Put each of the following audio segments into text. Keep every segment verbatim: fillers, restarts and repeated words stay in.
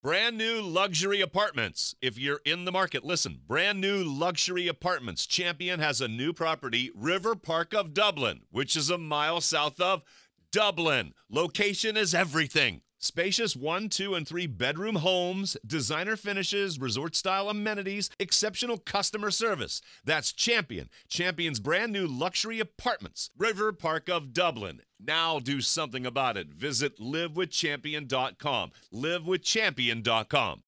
Brand new luxury apartments. If you're in the market, listen. Brand new luxury apartments. Champion has a new property, River Park of Dublin, which is a mile south of Dublin. Location is everything. Spacious one, two, and three bedroom homes, designer finishes, resort-style amenities, exceptional customer service. That's Champion. Champion's brand new luxury apartments. River Park of Dublin. Now do something about it. Visit live with champion dot com. live with champion dot com.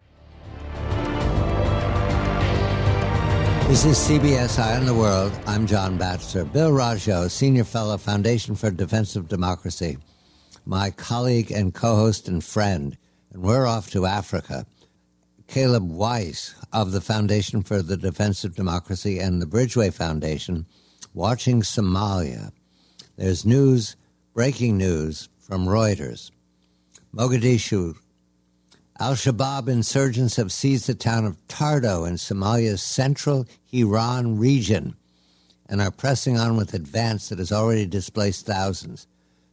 This is C B S Eye on the World. I'm John Batchelor. Bill Rajo, Senior Fellow, Foundation for Defense of Democracy, my colleague and co-host and friend, and we're off to Africa. Caleb Weiss of the Foundation for the Defense of Democracy and the Bridgeway Foundation, watching Somalia. There's news, breaking news from Reuters. Mogadishu. Al-Shabaab insurgents have seized the town of Tardo in Somalia's central Hiran region and are pressing on with advance that has already displaced thousands.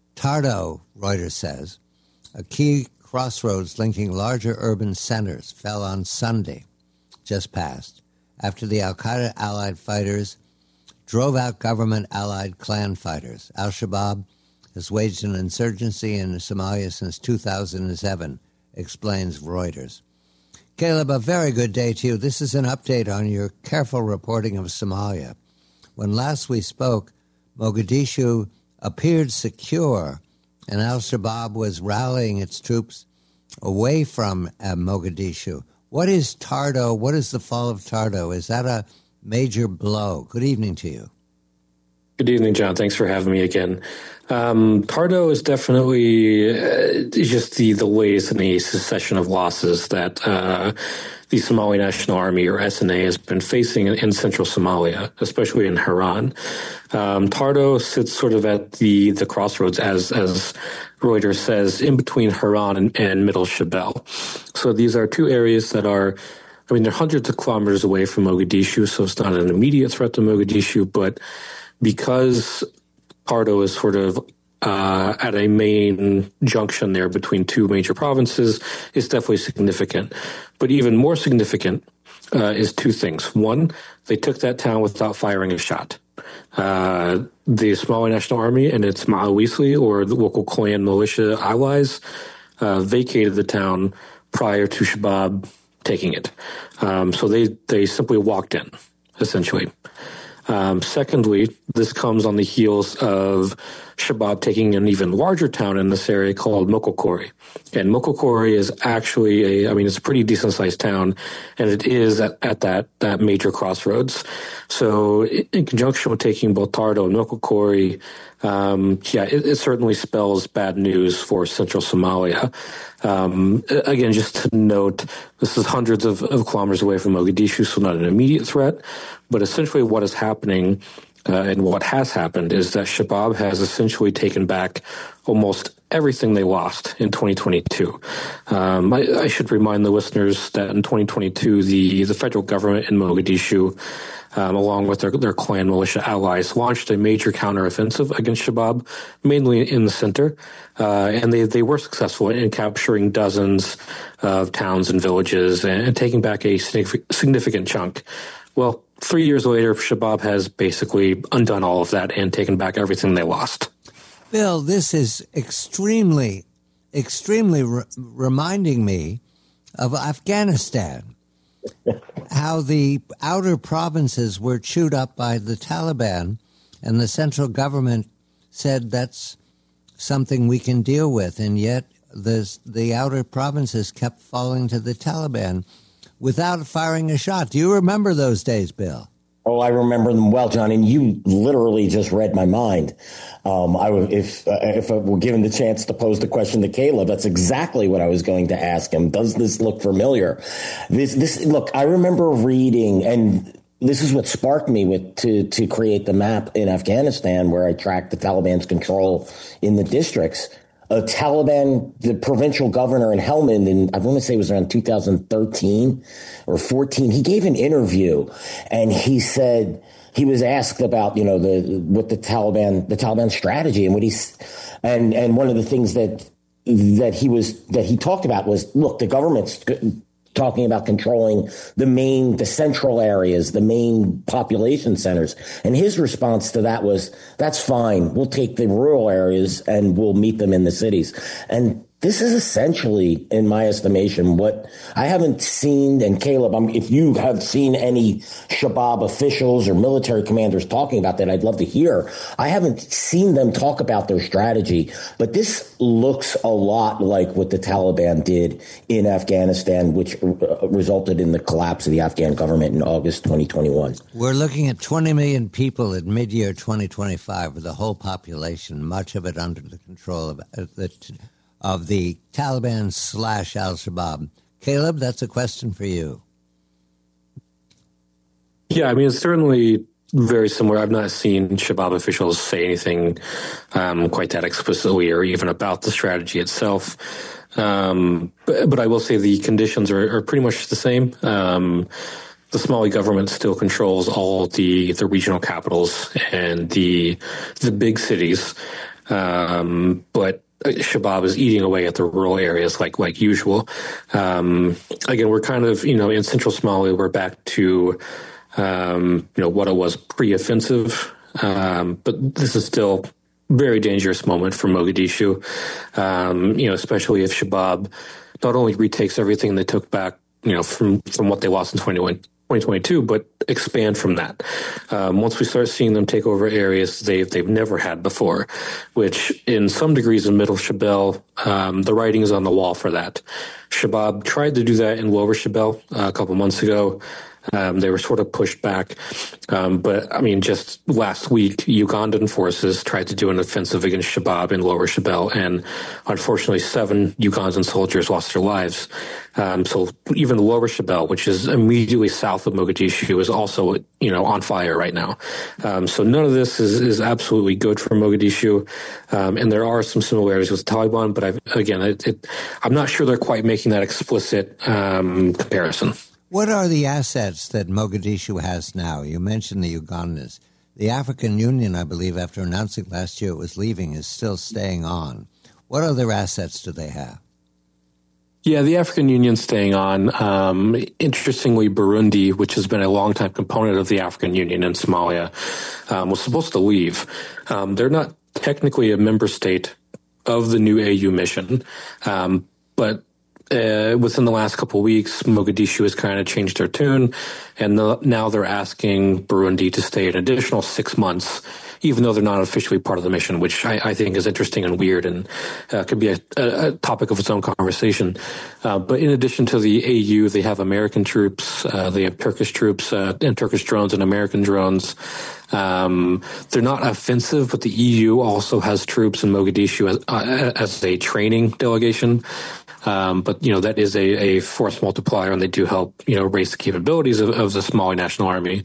Tardo, Reuters says, a key crossroads linking larger urban centers, fell on Sunday, just past, after the al-Qaeda allied fighters drove out government-allied clan fighters. Al-Shabaab has waged an insurgency in Somalia since two thousand seven, explains Reuters. Caleb, a very good day to you. This is an update on your careful reporting of Somalia. When last we spoke, Mogadishu appeared secure, and al-Shabaab was rallying its troops away from uh, Mogadishu. What is Tardo? What is the fall of Tardo? Is that a major blow? Good evening to you. Good evening, John. Thanks for having me again. Um, Tardo is definitely uh, just the, the latest in a succession of losses that uh, the Somali National Army, or S N A, has been facing in, in central Somalia, especially in Haran. Um, Tardo sits sort of at the, the crossroads, as as Reuters says, in between Haran and, and Middle Shabelle. So these are two areas that are, I mean, they're hundreds of kilometers away from Mogadishu, so it's not an immediate threat to Mogadishu, but because Tardo is sort of uh, at a main junction there between two major provinces, it's definitely significant. But even more significant uh, is two things. One, they took that town without firing a shot. Uh, the Somali National Army and its Ma'awisli, or the local clan militia allies, uh, vacated the town prior to Shabaab taking it. Um, so they, they simply walked in, essentially. Um, secondly, this comes on the heels of Shabaab taking an even larger town in this area called Mokokory. And Mokokory is actually a, I mean, it's a pretty decent sized town, and it is at, at that, that major crossroads. So in conjunction with taking both Tardo and Mokokory, um, yeah, it, it certainly spells bad news for central Somalia. Um, again, just to note, this is hundreds of, of kilometers away from Mogadishu, so not an immediate threat. But essentially what is happening uh, and what has happened is that Shabaab has essentially taken back almost everything they lost in twenty twenty-two. Um, I, I should remind the listeners that in twenty twenty-two, the, the federal government in Mogadishu, um, along with their, their clan militia allies, launched a major counteroffensive against Shabaab, mainly in the center. Uh, and they, they were successful in capturing dozens of towns and villages and, and taking back a significant chunk. Well, three years later, Shabaab has basically undone all of that and taken back everything they lost. Bill, this is extremely, extremely re- reminding me of Afghanistan, how the outer provinces were chewed up by the Taliban, and the central government said that's something we can deal with, and yet the, the outer provinces kept falling to the Taliban without firing a shot. Do you remember those days, Bill? Oh, I remember them well, John, and you literally just read my mind. Um, I would, if uh, if I were given the chance to pose the question to Caleb, that's exactly what I was going to ask him. Does this look familiar? This, this, look, I remember reading, and this is what sparked me with to to create the map in Afghanistan, where I tracked the Taliban's control in the districts. A Taliban, the provincial governor in Helmand, in I want to say it was around two thousand thirteen or fourteen, he gave an interview, and he said he was asked about, you know, the what the Taliban the Taliban strategy and what he's and and one of the things that that he was that he talked about was, look, the government's talking about controlling the main, the central areas, the main population centers. And his response to that was, that's fine. We'll take the rural areas and we'll meet them in the cities. And this is essentially, in my estimation, what I haven't seen. And Caleb, I'm, if you have seen any Shabab officials or military commanders talking about that, I'd love to hear. I haven't seen them talk about their strategy, but this looks a lot like what the Taliban did in Afghanistan, which uh, resulted in the collapse of the Afghan government in August twenty twenty-one. We're looking at twenty million people at mid-year twenty twenty-five, with the whole population, much of it under the control of uh, the of the Taliban slash al-Shabaab. Caleb, that's a question for you. Yeah, I mean, it's certainly very similar. I've not seen Shabab officials say anything um, quite that explicitly or even about the strategy itself. Um, but, but I will say the conditions are, are pretty much the same. Um, the Somali government still controls all the, the regional capitals and the the big cities. Um, but Shabab is eating away at the rural areas like like usual. Um, again, we're kind of, you know, in central Somalia, we're back to, um, you know, what it was pre-offensive. Um, but this is still a very dangerous moment for Mogadishu, um, you know, especially if Shabab not only retakes everything they took back, you know, from, from what they lost in twenty twenty-two, but expand from that. Um, once we start seeing them take over areas they've, they've never had before, which in some degrees in Middle Shabelle, um, the writing is on the wall for that. Shabab tried to do that in Lower Shabelle uh, a couple months ago. Um, they were sort of pushed back. Um, but, I mean, just last week, Ugandan forces tried to do an offensive against Shabab in Lower Shabelle, and unfortunately, seven Ugandan soldiers lost their lives. Um, so even Lower Shabelle, which is immediately south of Mogadishu, is also, you know, on fire right now. Um, so none of this is, is absolutely good for Mogadishu. Um, and there are some similarities with the Taliban, but I've, again, it, it, I'm not sure they're quite making that explicit um, comparison. What are the assets that Mogadishu has now? You mentioned the Ugandans. The African Union, I believe, after announcing last year it was leaving, is still staying on. What other assets do they have? Yeah, the African Union's staying on. Um, interestingly, Burundi, which has been a longtime component of the African Union in Somalia, um, was supposed to leave. Um, they're not technically a member state of the new A U mission, um, but Uh, within the last couple of weeks, Mogadishu has kind of changed their tune, and the, now they're asking Burundi to stay an additional six months, even though they're not officially part of the mission, which I, I think is interesting and weird and uh, could be a, a, a topic of its own conversation. Uh, but in addition to the A U, they have American troops, uh, they have Turkish troops uh, and Turkish drones and American drones. Um, they're not offensive, but the E U also has troops in Mogadishu as, uh, as a training delegation. Um, but, you know, that is a, a force multiplier, and they do help, you know, raise the capabilities of, of the Somali National Army.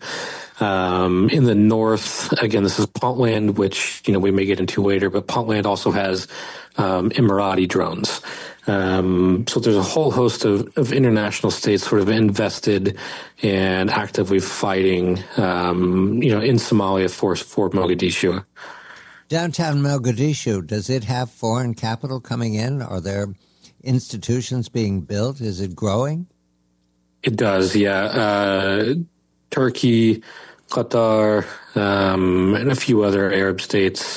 Um, in the north, again, this is Puntland, which, you know, we may get into later, but Puntland also has um, Emirati drones. Um, so there's a whole host of, of international states sort of invested and actively fighting, um, you know, in Somalia for, for Mogadishu. Downtown Mogadishu, does it have foreign capital coming in? Are there institutions being built? Is it growing? It does, yeah. Uh, Turkey, Qatar, um, and a few other Arab states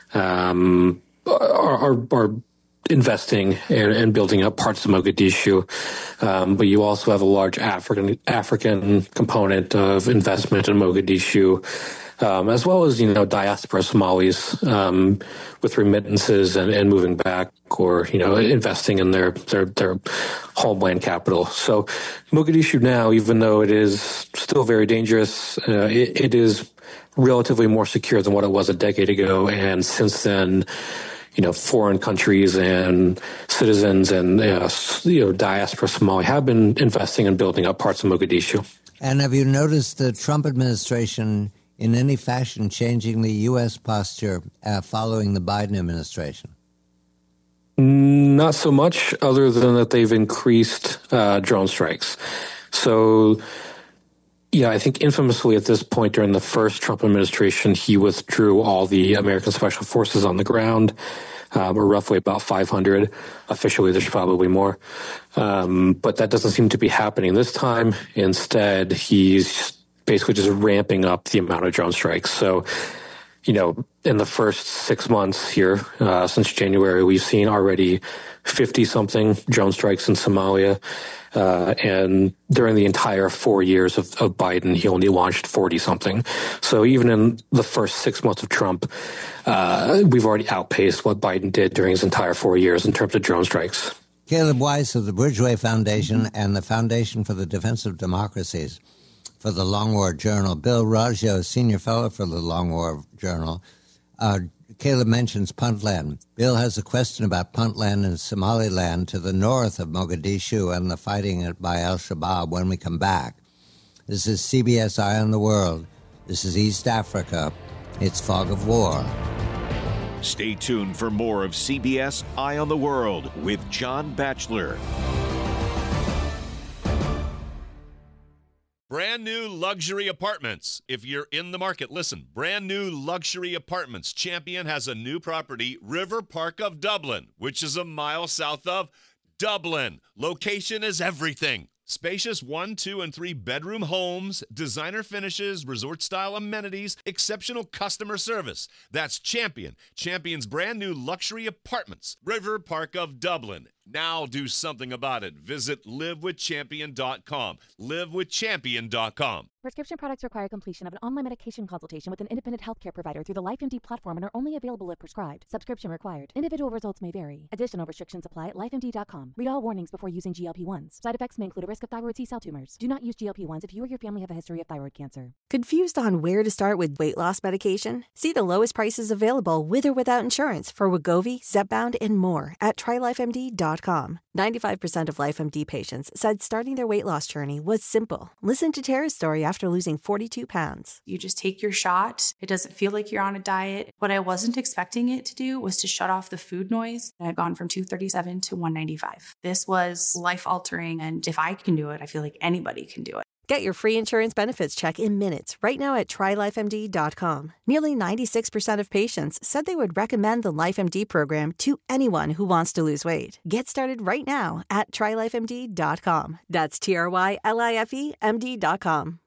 um, are, are, are investing and, and building up parts of Mogadishu. Um, but you also have a large African African component of investment in Mogadishu. Um, as well as, you know, diaspora Somalis um, with remittances and, and moving back, or, you know, investing in their, their, their homeland capital. So Mogadishu now, even though it is still very dangerous, uh, it, it is relatively more secure than what it was a decade ago. And since then, you know, foreign countries and citizens and, uh, you know, diaspora Somali have been investing and building up parts of Mogadishu. And have you noticed the Trump administration in any fashion changing the U S posture uh, following the Biden administration? Not so much, other than that they've increased uh, drone strikes. So, yeah, I think infamously at this point during the first Trump administration, he withdrew all the American special forces on the ground. um, or roughly about five hundred. Officially, there's probably more. Um, but that doesn't seem to be happening this time. Instead, he's basically just ramping up the amount of drone strikes. So, you know, in the first six months here, uh, since January, we've seen already fifty-something drone strikes in Somalia. Uh, and during the entire four years of, of Biden, he only launched forty-something. So even in the first six months of Trump, uh, we've already outpaced what Biden did during his entire four years in terms of drone strikes. Caleb Weiss of the Bridgeway Foundation and the Foundation for the Defense of Democracies for the Long War Journal. Bill Raggio, Senior Fellow for the Long War Journal. Uh, Caleb mentions Puntland. Bill has a question about Puntland and Somaliland to the north of Mogadishu and the fighting by al-Shabaab when we come back. This is C B S Eye on the World. This is East Africa. It's Fog of War. Stay tuned for more of C B S Eye on the World with John Batchelor. Brand new luxury apartments. If you're in the market, listen. Brand new luxury apartments. Champion has a new property, River Park of Dublin, which is a mile south of Dublin. Location is everything. Spacious one, two, and three bedroom homes, designer finishes, resort-style amenities, exceptional customer service. That's Champion. Champion's brand new luxury apartments, River Park of Dublin. Now do something about it. Visit live with champion dot com. live with champion dot com. Prescription products require completion of an online medication consultation with an independent healthcare provider through the LifeMD platform and are only available if prescribed. Subscription required. Individual results may vary. Additional restrictions apply at life M D dot com. Read all warnings before using G L P ones. Side effects may include a risk of thyroid C-cell tumors. Do not use G L P ones if you or your family have a history of thyroid cancer. Confused on where to start with weight loss medication? See the lowest prices available with or without insurance for Wegovy, Zepbound, and more at try life M D dot com. ninety-five percent of LifeMD patients said starting their weight loss journey was simple. Listen to Tara's story after losing forty-two pounds. You just take your shot. It doesn't feel like you're on a diet. What I wasn't expecting it to do was to shut off the food noise. I'd gone from two thirty-seven to one ninety-five. This was life-altering, and if I can do it, I feel like anybody can do it. Get your free insurance benefits check in minutes right now at try life M D dot com. Nearly ninety-six percent of patients said they would recommend the LifeMD program to anyone who wants to lose weight. Get started right now at try life M D dot com. That's T R Y L I F E M D dot com.